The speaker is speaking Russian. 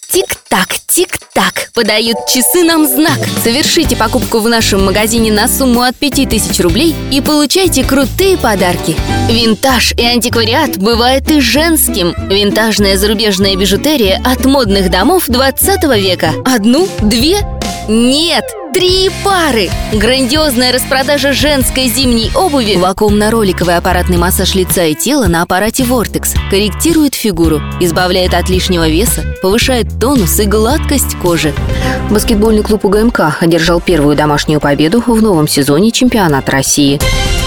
Тик-так, тик-так, подают часы нам знак. Совершите покупку в нашем магазине на сумму от 5000 рублей и получайте крутые подарки. Винтаж и антиквариат бывает и женским. Винтажная зарубежная бижутерия от модных домов 20 века. 1, 2, нет, 3 пары. Грандиозная распродажа женской зимней обуви. Вакуумно-роликовый аппаратный массаж лица и тела на аппарате Vortex корректирует фигуру, избавляет от лишнего веса, повышает тонус и гладкость кожи. Баскетбольный клуб УГМК одержал первую домашнюю победу в новом сезоне чемпионата России.